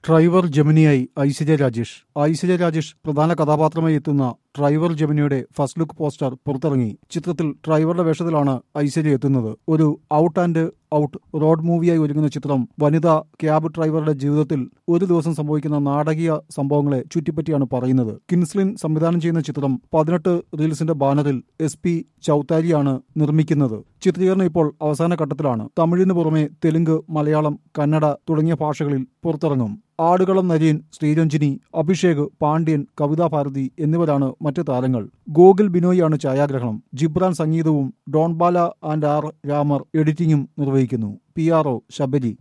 Driver ജെമിനിയായി Aishwarya Rajesh പ്രധാന കഥാപാത്രമായി എത്തുന്ന ഡ്രൈവർ ജെമിനിയുടെ ഫസ്റ്റ് ലുക്ക് പോസ്റ്റർ പുറത്തിറങ്ങി. ചിത്രത്തിൽ ഡ്രൈവറുടെ വേഷത്തിലാണ് ഐശ്വര്യ എത്തുന്നത്. ഒരു ഔട്ട് ആൻഡ് ഔട്ട് റോഡ് മൂവിയായി ഒരുങ്ങുന്ന ചിത്രം വനിതാ ക്യാബ് ഡ്രൈവറുടെ ജീവിതത്തിൽ ഒരു ദിവസം സംഭവിക്കുന്ന നാടകീയ സംഭവങ്ങളെ ചുറ്റിപ്പറ്റിയാണ് പറയുന്നത്. കിൻസ്ലിൻ സംവിധാനം ചെയ്യുന്ന ചിത്രം 18 റീൽസിന്റെ ബാനറിൽ SP ചൌത്താരിയാണ് നിർമ്മിക്കുന്നത്. ചിത്രീകരണം ഇപ്പോൾ അവസാന ഘട്ടത്തിലാണ്. തമിഴിന് പുറമെ തെലുങ്ക്, മലയാളം, കന്നഡ തുടങ്ങിയ ഭാഷകളിൽ പുറത്തിറങ്ങും. ആടുകളം നരേൻ, ശ്രീരഞ്ജിനി, അഭിഷേക്, പാണ്ഡ്യൻ, കവിതാ ഭാരതി എന്നിവരാണ് മറ്റ് താരങ്ങൾ. ഗോകുൽ ബിനോയിയാണ് ഛായാഗ്രഹണം. ജിബ്രാൻ സംഗീതവും ഡോൺ ബാല ആൻഡ് R രാമർ എഡിറ്റിംഗും നിർവഹിക്കുന്നു. PRO ശബരി.